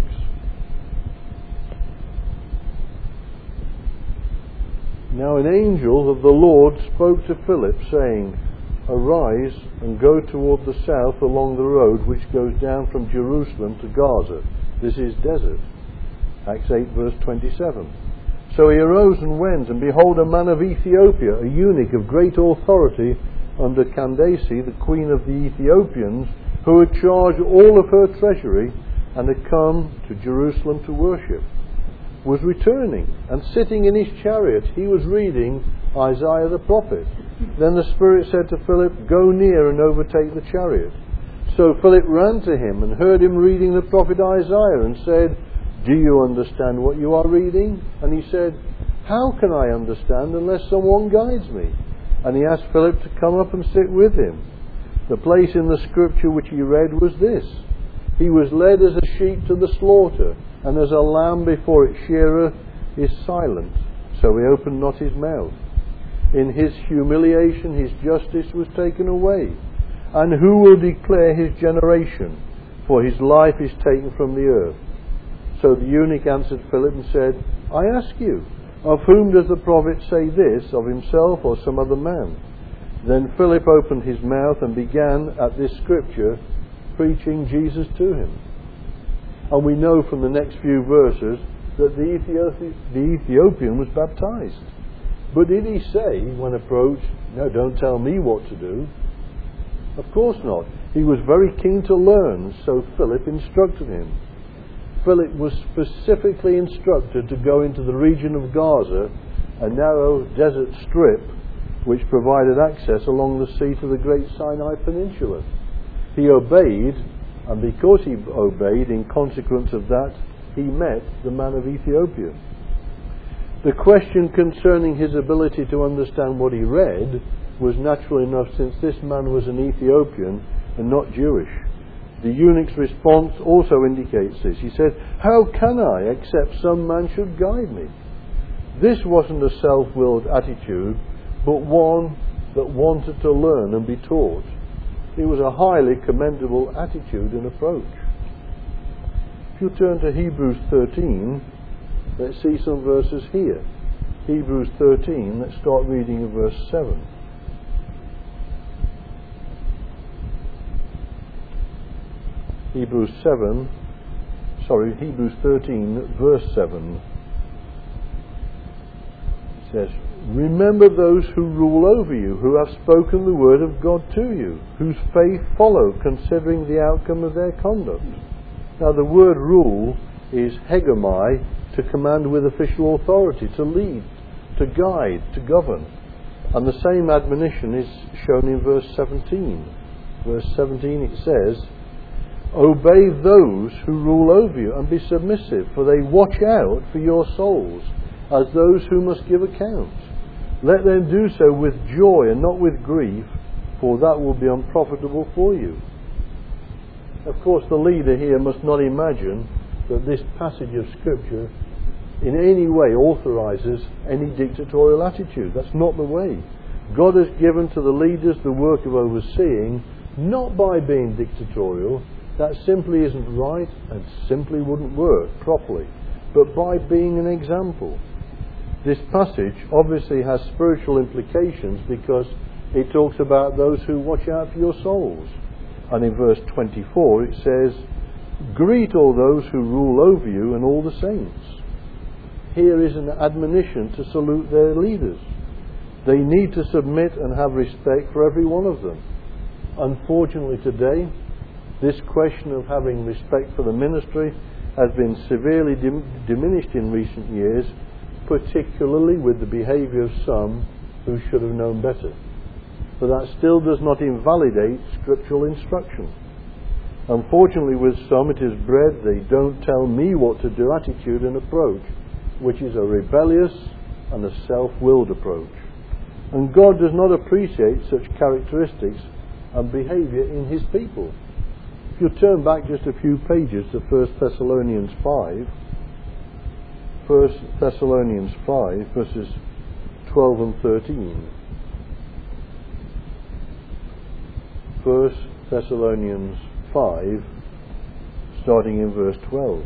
"Now an angel of the Lord spoke to Philip, saying, Arise and go toward the south along the road which goes down from Jerusalem to Gaza. This is desert." Acts eight, verse twenty-seven. "So he arose and went, and behold, a man of Ethiopia, a eunuch of great authority under Candace, the queen of the Ethiopians, who had charged all of her treasury, and had come to Jerusalem to worship, was returning, and sitting in his chariot he was reading Isaiah the prophet. Then the Spirit said to Philip, Go near and overtake the chariot. So Philip ran to him and heard him reading the prophet Isaiah and said, "Do you understand what you are reading?" And he said, "How can I understand unless someone guides me?" And he asked Philip to come up and sit with him. The place in the scripture which he read was this: "He was led as a sheep to the slaughter, and as a lamb before its shearer is silent, so he opened not his mouth. In his humiliation his justice was taken away. And who will declare his generation? For his life is taken from the earth." So the eunuch answered Philip and said, "I ask you, of whom does the prophet say this, of himself or some other man?" Then Philip opened his mouth and began at this scripture, preaching Jesus to him. And we know from the next few verses that the, Ethiopi- the Ethiopian was baptized. But did he say, when approached, "No, don't tell me what to do"? Of course not. He was very keen to learn, so Philip instructed him. Philip was specifically instructed to go into the region of Gaza, a narrow desert strip which provided access along the sea to the great Sinai Peninsula. He obeyed, and because he obeyed, in consequence of that, he met the man of Ethiopia. The question concerning his ability to understand what he read was natural enough, since this man was an Ethiopian and not Jewish. The eunuch's response also indicates this. He said, "How can I, except some man should guide me?" This wasn't a self-willed attitude, but one that wanted to learn and be taught. It was a highly commendable attitude and approach. If you turn to Hebrews thirteen, let's see some verses here. Hebrews thirteen, let's start reading in verse seven. Hebrews seven, sorry, Hebrews thirteen, verse seven. It says, "Remember those who rule over you, who have spoken the word of God to you, whose faith follow, considering the outcome of their conduct." Now the word rule is hegemai, to command with official authority, to lead, to guide, to govern. And the same admonition is shown in verse seventeen. Verse seventeen it says, "Obey those who rule over you and be submissive, for they watch out for your souls as those who must give account. Let them do so with joy and not with grief, for that will be unprofitable for you." Of course, the leader here must not imagine that this passage of Scripture in any way authorizes any dictatorial attitude. That's not the way. God has given to the leaders the work of overseeing, not by being dictatorial. That simply isn't right and simply wouldn't work properly, but by being an example. This passage obviously has spiritual implications because it talks about those who watch out for your souls. And in verse twenty-four it says, "Greet all those who rule over you and all the saints." Here is an admonition to salute their leaders. They need to submit and have respect for every one of them. Unfortunately today, this question of having respect for the ministry has been severely dim- diminished in recent years, particularly with the behaviour of some who should have known better. But that still does not invalidate scriptural instruction. Unfortunately, with some it is bred "they don't tell me what to do" attitude and approach, which is a rebellious and a self-willed approach. And God does not appreciate such characteristics and behaviour in His people. If you turn back just a few pages to First Thessalonians five, First Thessalonians five, verses twelve and thirteen. First Thessalonians five, starting in verse twelve.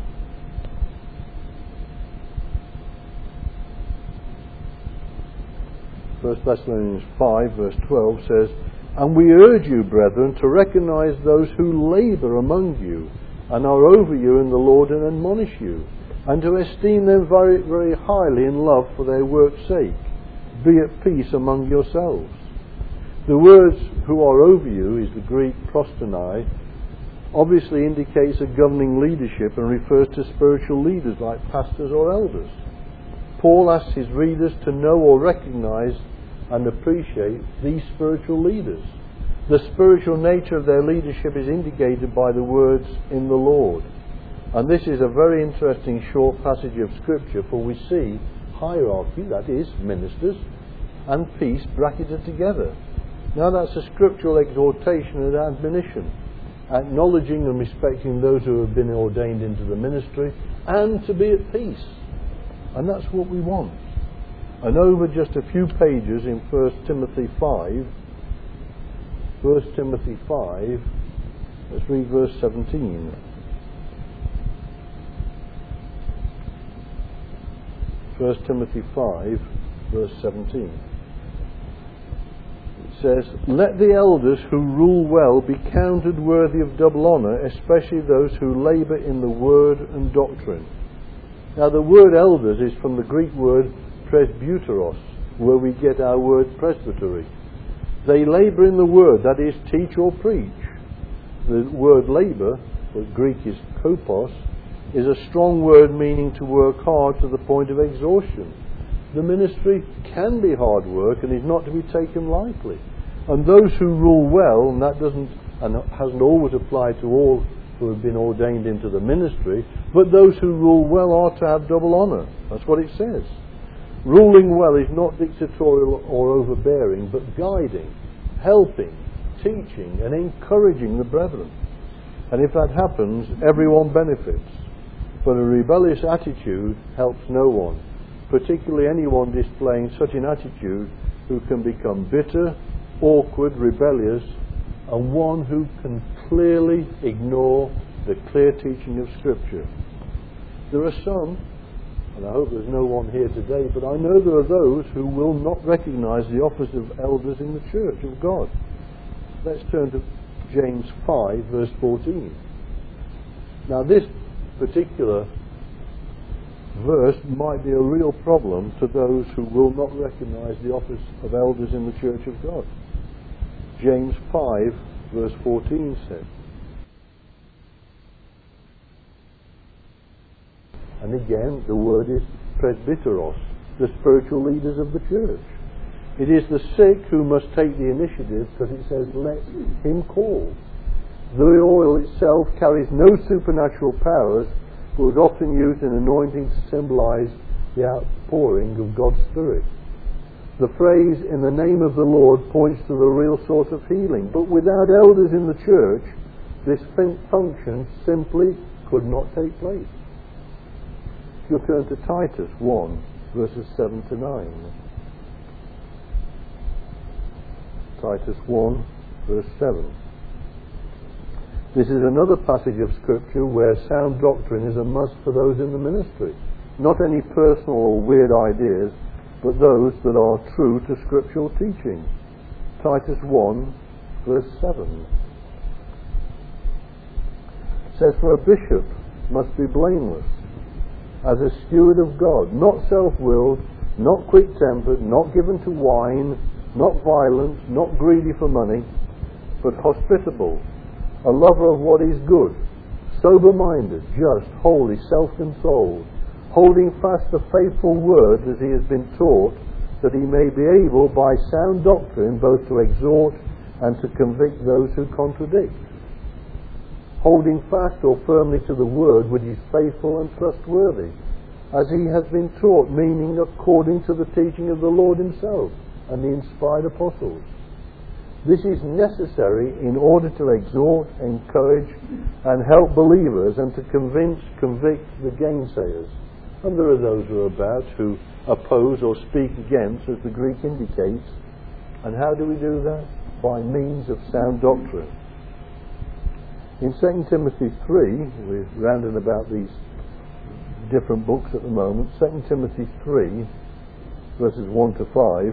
First Thessalonians five, verse twelve says, "And we urge you, brethren, to recognize those who labour among you and are over you in the Lord and admonish you, and to esteem them very, very highly in love for their work's sake. Be at peace among yourselves." The words "who are over you" is the Greek prostonai, obviously indicates a governing leadership and refers to spiritual leaders like pastors or elders. Paul asks his readers to know or recognize and appreciate these spiritual leaders. The spiritual nature of their leadership is indicated by the words "in the Lord." And this is a very interesting short passage of Scripture, for we see hierarchy, that is, ministers, and peace bracketed together. Now that's a scriptural exhortation and admonition, acknowledging and respecting those who have been ordained into the ministry, and to be at peace. And that's what we want. And over just a few pages in First Timothy five, First Timothy five, let's read verse seventeen. First Timothy five, verse seventeen. It says, "Let the elders who rule well be counted worthy of double honour, especially those who labour in the word and doctrine." Now the word elders is from the Greek word presbyteros, where we get our word presbytery. They labour in the word, that is, teach or preach. The word labour, what Greek is kopos, is a strong word meaning to work hard to the point of exhaustion. The ministry can be hard work and is not to be taken lightly. And those who rule well, and that doesn't and hasn't always applied to all who have been ordained into the ministry, but those who rule well are to have double honour. That's what it says. Ruling well is not dictatorial or overbearing, but guiding, helping, teaching, and encouraging the brethren. And if that happens, everyone benefits. But a rebellious attitude helps no one, particularly anyone displaying such an attitude who can become bitter, awkward, rebellious, and one who can clearly ignore the clear teaching of Scripture. There are some, and I hope there's no one here today, but I know there are those who will not recognise the office of elders in the church of God. Let's turn to James five, verse fourteen. Now this particular verse might be a real problem to those who will not recognise the office of elders in the church of God. James five, verse fourteen says, and again the word is presbyteros, the spiritual leaders of the church. It is the sick who must take the initiative, because it says, "Let him call." The oil itself carries no supernatural powers, but was often used in anointing to symbolise the outpouring of God's Spirit. The phrase, "in the name of the Lord," points to the real source of healing. But without elders in the church, this function simply could not take place. If you'll turn to Titus one, verses seven to nine. Titus one, verse seven. This is another passage of Scripture where sound doctrine is a must for those in the ministry. Not any personal or weird ideas, but those that are true to scriptural teaching. Titus one, verse seven. It says, "For a bishop must be blameless, as a steward of God, not self-willed, not quick-tempered, not given to wine, not violent, not greedy for money, but hospitable, a lover of what is good, sober-minded, just, holy, self-controlled, holding fast the faithful word as he has been taught, that he may be able by sound doctrine both to exhort and to convict those who contradict. Holding fast or firmly to the word which is faithful and trustworthy, as he has been taught, meaning according to the teaching of the Lord himself and the inspired apostles. This is necessary in order to exhort, encourage, and help believers, and to convince, convict the gainsayers." And there are those who are about who oppose or speak against, as the Greek indicates. And how do we do that? By means of sound doctrine. In Second Timothy three, we're rounding about these different books at the moment, Second Timothy three, verses one to five,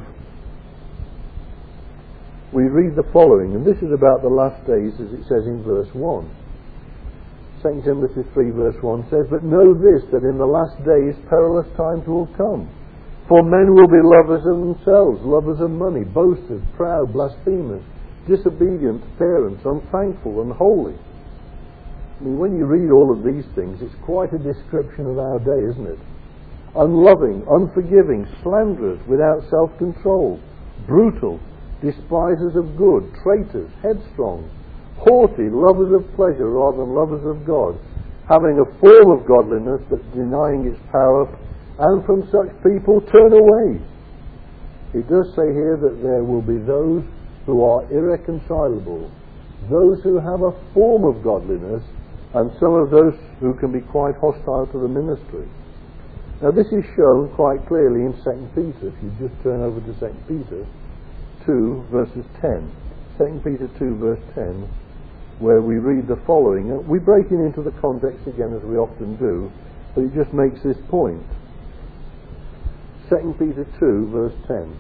we read the following, and this is about the last days as it says in verse one. Second Timothy three, verse one says, "But know this, that in the last days perilous times will come. For men will be lovers of themselves, lovers of money, boasters, proud, blasphemers, disobedient to parents, unthankful, unholy." I mean, when you read all of these things, it's quite a description of our day, isn't it? Unloving, unforgiving, slanderers, without self-control, brutal, despisers of good, traitors, headstrong, haughty, lovers of pleasure rather than lovers of God, having a form of godliness but denying its power, and from such people turn away. It does say here that there will be those who are irreconcilable, those who have a form of godliness, and some of those who can be quite hostile to the ministry. Now this is shown quite clearly in Second Peter. If you just turn over to Second Peter two verses ten. Second Peter two verse ten, where we read the following. We break it into the context again as we often do, but it just makes this point. Second Peter two verse ten.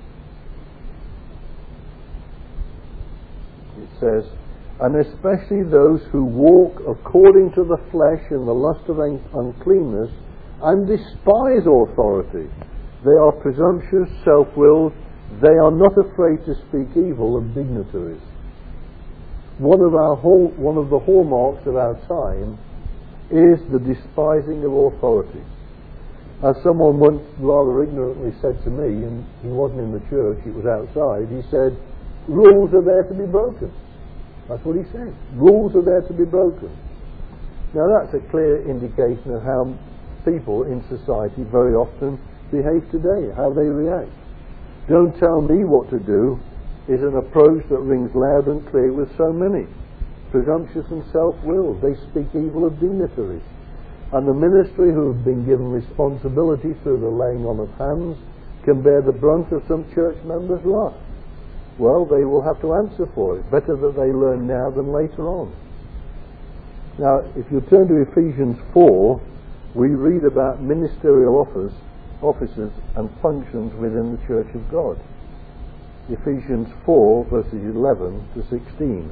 It says, and especially those who walk according to the flesh in the lust of un- uncleanness and despise authority. They are presumptuous, self-willed. They are not afraid to speak evil of dignitaries. One of our hall, one of the hallmarks of our time is the despising of authority. As someone once rather ignorantly said to me, and he wasn't in the church, it was outside, he said, rules are there to be broken. That's what he said. Rules are there to be broken. Now that's a clear indication of how people in society very often behave today, how they react. Don't tell me what to do is an approach that rings loud and clear with so many. Presumptuous and self-willed. They speak evil of dignitaries. And the ministry who have been given responsibility through the laying on of hands can bear the brunt of some church members' lust. Well, they will have to answer for it. Better that they learn now than later on. Now, if you turn to Ephesians four, we read about ministerial office, offices and functions within the Church of God. Ephesians four, verses eleven to sixteen.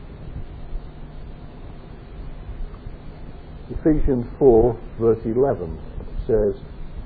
Ephesians four, verse eleven says,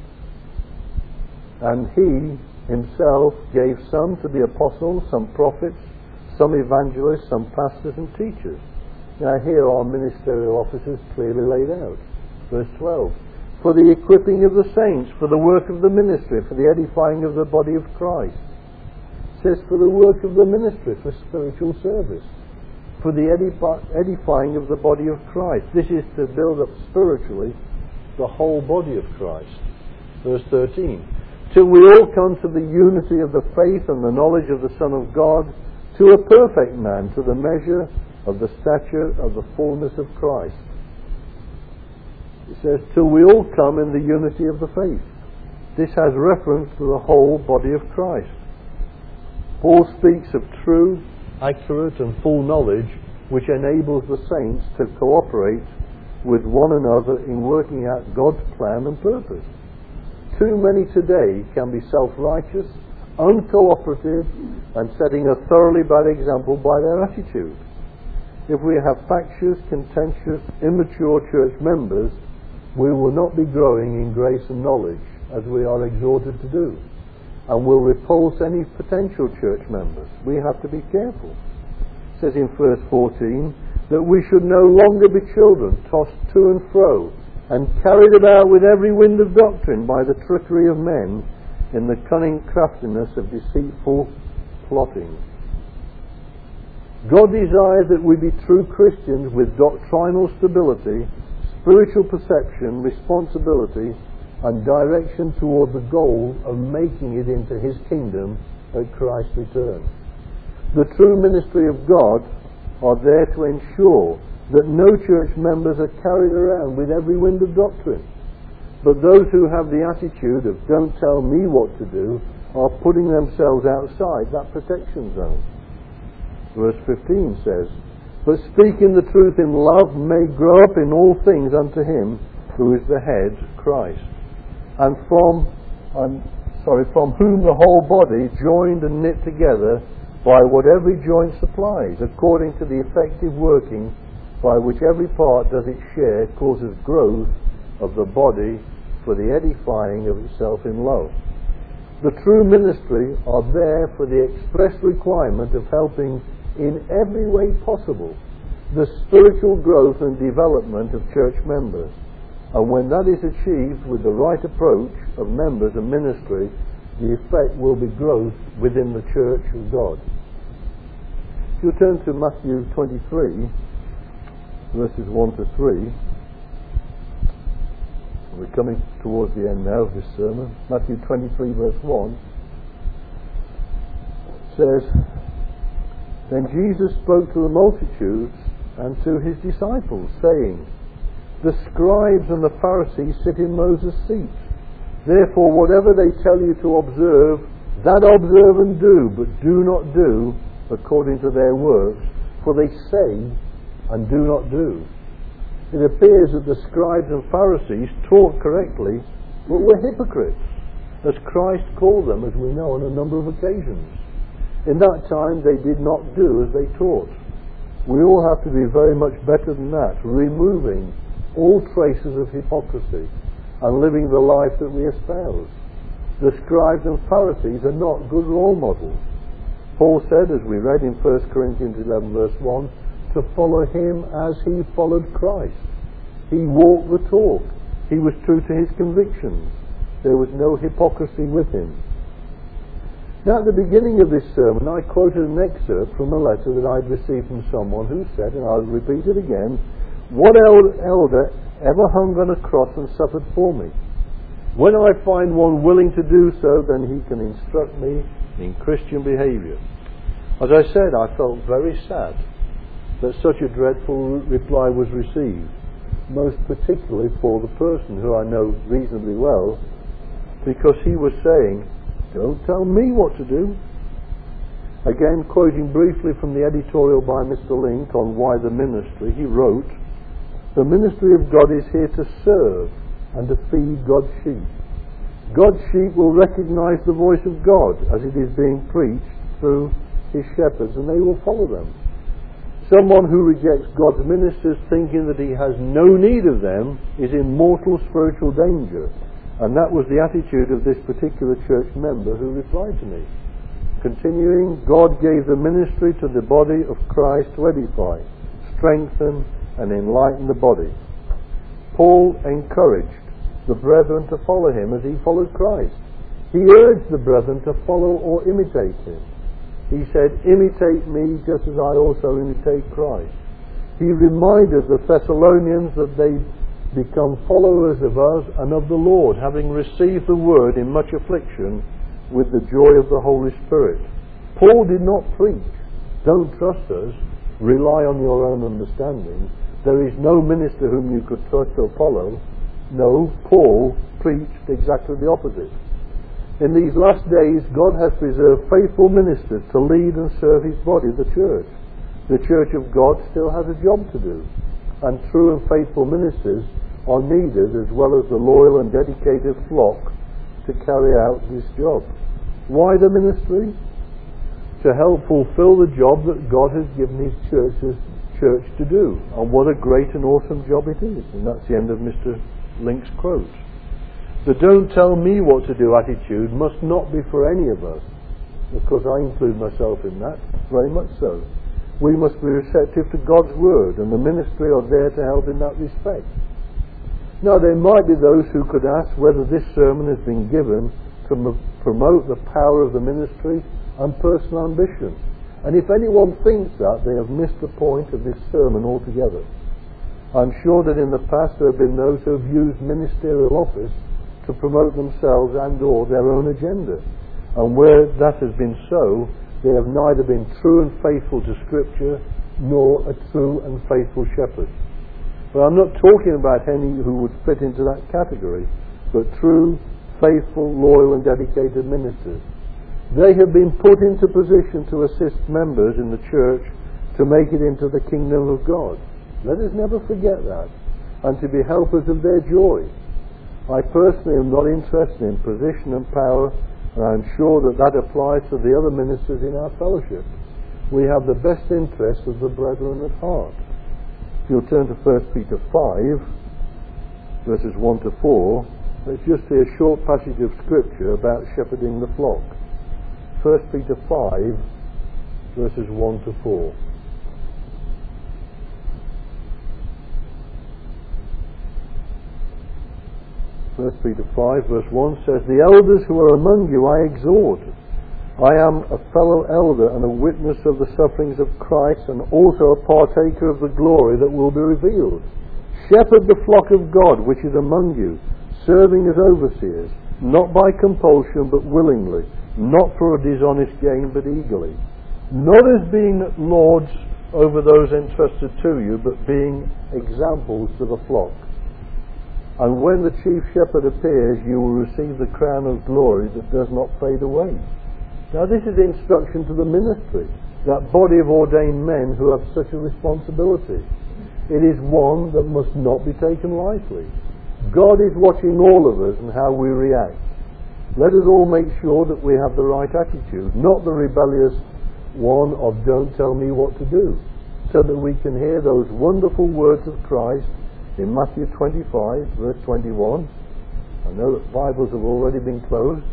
and he himself gave some to be apostles, some prophets, some evangelists, some pastors and teachers. Now here are ministerial offices clearly laid out. Verse twelve, for the equipping of the saints, for the work of the ministry, for the edifying of the body of Christ. It says for the work of the ministry, for spiritual service, for the edif- edifying of the body of Christ. This is to build up spiritually the whole body of Christ. Verse thirteen, till we all come to the unity of the faith and the knowledge of the Son of God, to a perfect man, to the measure of the stature of the fullness of Christ. It says, till we all come in the unity of the faith. This has reference to the whole body of Christ. Paul speaks of true, accurate and full knowledge which enables the saints to cooperate with one another in working out God's plan and purpose. Too many today can be self-righteous, uncooperative, and setting a thoroughly bad example by their attitude. If we have factious, contentious, immature church members, we will not be growing in grace and knowledge as we are exhorted to do, and will repulse any potential church members. We have to be careful. It says in verse fourteen that we should no longer be children tossed to and fro and carried about with every wind of doctrine by the trickery of men in the cunning craftiness of deceitful plotting. God desires that we be true Christians with doctrinal stability, spiritual perception, responsibility, and direction toward the goal of making it into His kingdom at Christ's return. The true ministry of God are there to ensure that no church members are carried around with every wind of doctrine, but those who have the attitude of don't tell me what to do are putting themselves outside that protection zone. Verse fifteen says, but speaking the truth in love may grow up in all things unto Him who is the head, Christ, and from um, sorry, from whom the whole body, joined and knit together by what every joint supplies, according to the effective working by which every part does its share, causes growth of the body for the edifying of itself in love. The true ministry are there for the express requirement of helping in every way possible the spiritual growth and development of church members. And when that is achieved with the right approach of members and ministry, the effect will be growth within the church of God. If you turn to Matthew twenty-three, verses one to three, we're coming towards the end now of this sermon. Matthew twenty-three, verse one says, "Then Jesus spoke to the multitudes and to his disciples, saying, The scribes and the Pharisees sit in Moses' seat. Therefore, whatever they tell you to observe, that observe and do, but do not do according to their works, for they say and do not do." It appears that the scribes and Pharisees taught correctly, but were hypocrites, as Christ called them, as we know, on a number of occasions. In that time, they did not do as they taught. We all have to be very much better than that, removing all traces of hypocrisy and living the life that we espouse. The scribes and Pharisees are not good role models. Paul said, as we read in First Corinthians eleven, verse one, to follow him as he followed Christ. He walked the talk. He was true to his convictions. There was no hypocrisy with him. Now, at the beginning of this sermon, I quoted an excerpt from a letter that I'd received from someone who said, and I'll repeat it again, "What elder ever hung on a cross and suffered for me? When I find one willing to do so, then he can instruct me in Christian behaviour." As I said, I felt very sad that such a dreadful reply was received, most particularly for the person who I know reasonably well, because he was saying, "Don't tell me what to do." Again, quoting briefly from the editorial by Mister Link on Why the Ministry, he wrote, "The ministry of God is here to serve and to feed God's sheep. God's sheep will recognise the voice of God as it is being preached through his shepherds, and they will follow them. Someone who rejects God's ministers thinking that he has no need of them is in mortal spiritual danger." And that was the attitude of this particular church member who replied to me. Continuing, "God gave the ministry to the body of Christ to edify, strengthen and enlighten the body. Paul encouraged the brethren to follow him as he followed Christ. He urged the brethren to follow or imitate him. He said, 'Imitate me just as I also imitate Christ.' He reminded the Thessalonians that they become followers of us and of the Lord, having received the word in much affliction with the joy of the Holy Spirit." Paul did not preach, "Don't trust us, rely on your own understanding. There is no minister whom you could trust or follow." No, Paul preached exactly the opposite. In these last days, God has preserved faithful ministers to lead and serve his body, the church. The church of God still has a job to do, and true and faithful ministers are needed, as well as the loyal and dedicated flock, to carry out this job. Why the ministry? To help fulfill the job that God has given his church's church to do. And what a great and awesome job it is. And that's the end of Mister Link's quote. The "don't tell me what to do" attitude must not be for any of us. Of course, I include myself in that, very much so. We must be receptive to God's word, and the ministry are there to help in that respect. Now, there might be those who could ask whether this sermon has been given to m- promote the power of the ministry and personal ambition. And if anyone thinks that, they have missed the point of this sermon altogether. I'm sure that in the past there have been those who have used ministerial office to promote themselves and or their own agenda. And where that has been so, they have neither been true and faithful to Scripture nor a true and faithful shepherd. But I'm not talking about any who would fit into that category, but true, faithful, loyal and dedicated ministers. They have been put into position to assist members in the church to make it into the kingdom of God. Let us never forget that, and to be helpers of their joy. I personally am not interested in position and power, and I'm sure that that applies to the other ministers in our fellowship. We have the best interest of the brethren at heart. If you'll turn to First Peter five, verses one to four, let's just see a short passage of Scripture about shepherding the flock. First Peter five, verses one to four. First Peter five, verse one says, "The elders who are among you I exhort, I am a fellow elder and a witness of the sufferings of Christ, and also a partaker of the glory that will be revealed. Shepherd the flock of God which is among you, serving as overseers, not by compulsion but willingly, not for a dishonest gain but eagerly, not as being lords over those entrusted to you, but being examples to the flock. And when the chief shepherd appears, you will receive the crown of glory that does not fade away. Now this is instruction to the ministry, that body of ordained men who have such a responsibility. It is one that must not be taken lightly. God is watching all of us and how we react. Let us all make sure that we have the right attitude, not the rebellious one of don't tell me what to do, so that we can hear those wonderful words of Christ in Matthew twenty-five, verse twenty-one. I know that Bibles have already been closed.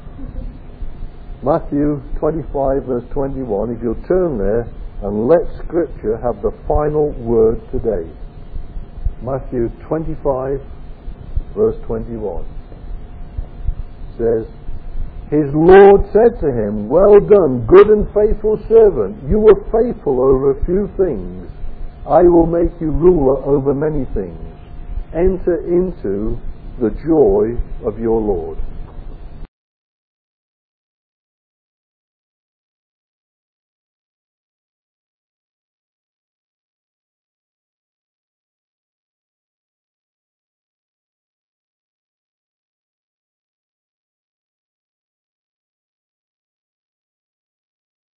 Matthew twenty-five, verse twenty-one. If you'll turn there and let Scripture have the final word today. Matthew twenty-five, verse twenty-one. Says, his Lord said to him, well done, good and faithful servant. You were faithful over a few things. I will make you ruler over many things. Enter into the joy of your Lord.